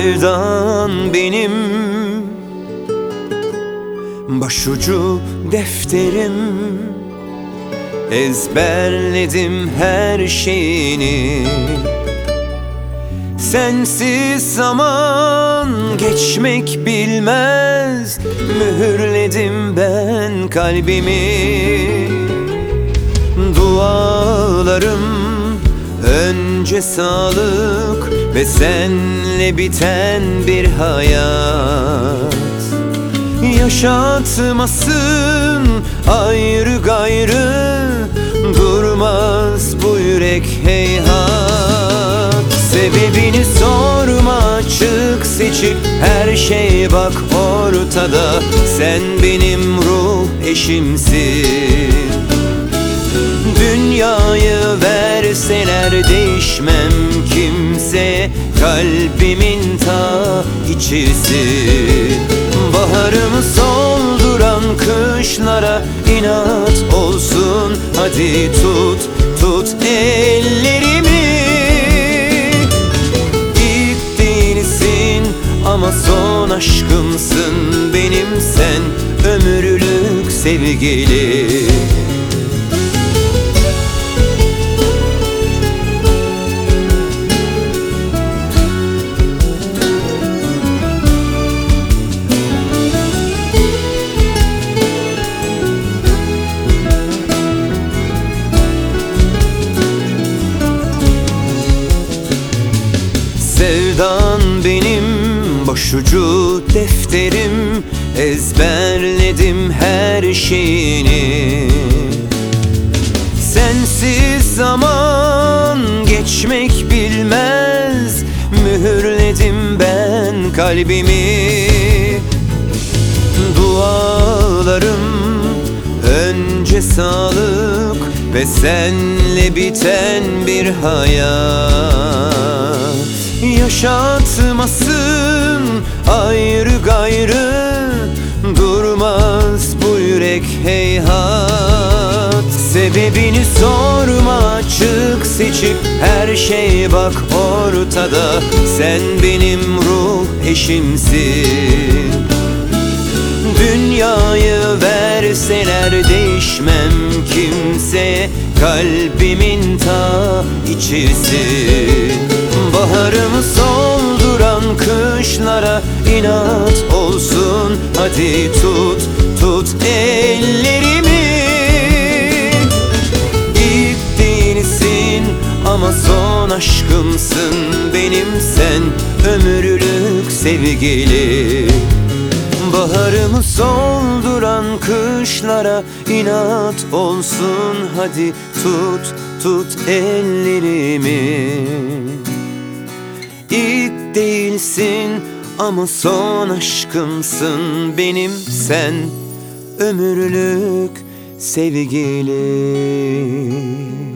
Sevdan benim başucu defterim, ezberledim her şeyini. Sensiz zaman geçmek bilmez, mühürledim ben kalbimi. Dualarım önce sağlık ve senle biten bir hayat. Yaşatmasın ayrı gayrı, durmaz bu yürek heyhat. Sebebini sorma, açık seçik her şey bak ortada. Sen benim ruh eşimsin. Dünyayı verseler değişmem kimse, kalbimin ta içisi. Baharımı solduran kışlara inat olsun. Hadi tut, tut ellerimi. İlk değilsin ama son aşkımsın benim sen, ömürlük sevgili. Sevdan benim başucu defterim, ezberledim her şeyini. Sensiz zaman geçmek bilmez, mühürledim ben kalbimi. Dualarım önce sağlık ve senle biten bir hayat. Yaşatmasın ayrı gayrı, durmaz bu yürek heyhat. Sebebini sorma, açık seçik her şey bak ortada. Sen benim ruh eşimsin. Dünyayı verseler değişmem kimse, kalbimin ta içisi. Baharımı solduran kışlara inat olsun. Hadi tut, tut ellerimi. İlk değilsin ama son aşkımsın benim sen, ömürlük sevgili. Baharımı solduran kışlara inat olsun. Hadi tut, tut ellerimi. İlk değilsin ama son aşkımsın benim sen, ömürlük sevgili.